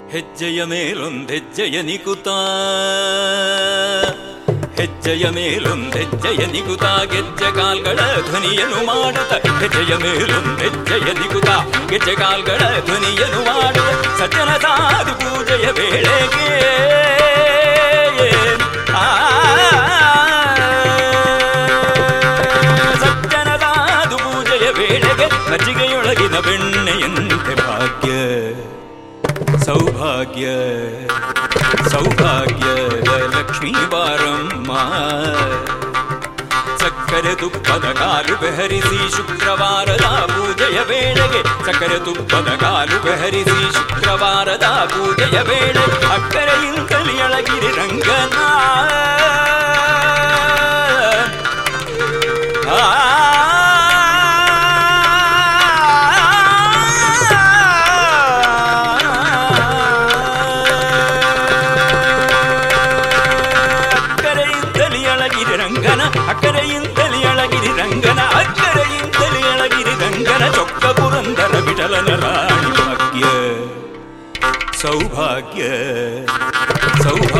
ಹೆಜ್ಜೆಯ ಮೇಲೊಂದೆಜ್ಜೆಯ ನಿಕುತ ಹೆಜ್ಜೆಯ ಮೇಲೊಂದೆಜ್ಜೆಯ ನಿಕುತ ಗೆಜ್ಜೆ ಕಾಲ್ಗಳ ಧ್ವನಿಯನ್ನು ಮಾಡುತ್ತ ಹೆಜ್ಜೆಯ ಮೇಲೊಂದೆಜ್ಜೆಯ ನಿಕುತ ಗೆಜ್ಜೆ ಕಾಲ್ಗಳ ಧ್ವನಿಯನ್ನು ಮಾಡುತ್ತ ಸಜ್ಜನ ಸಾಧು ಪೂಜೆಯ ವೇಳೆಗೆ ಸಜ್ಜನ ಸಾಧು ಪೂಜೆಯ ವೇಳೆಗೆ ಮಜ್ಜಿಗೆಯೊಳಗಿನ ಬೆಣ್ಣೆಯಂತೆ ಭಾಗ್ಯ ಸೌಭಾಗ್ಯ ಸೌಭಾಗ್ಯದ ಲಕ್ಷ್ಮೀ ಬಾರಮ್ಮ ಸಕ್ಕರೆ ತುಪ್ಪದ ಕಾಲು ಬೆಹರಿಸಿ ಶುಕ್ರವಾರದ ಪೂಜೆಯ ವೇಳೆಗೆ ಸಕ್ಕರೆ ತುಪ್ಪದ ಕಾಲು ಬೆಹರಿಸಿ ಶುಕ್ರವಾರದ ಪೂಜೆಯ ವೇಳೆ ಅಕ್ಕರೆಯಿಂದಲೇ ಅಳಗಿರಿ ರಂಗನ ಅಕ್ಕರೆಯಿಂದಲೇ ಅಳಗಿರಿ ರಂಗನ ಅಕ್ಕರೆಯಿಂದಲೇ ಅಳಗಿರಿ ರಂಗನ ಚೊಕ್ಕ ಪುರಂದರ ವಿಠಲನ ರಾಣಿ ಭಾಗ್ಯ ಸೌಭಾಗ್ಯ ಸೌಭಾಗ್ಯ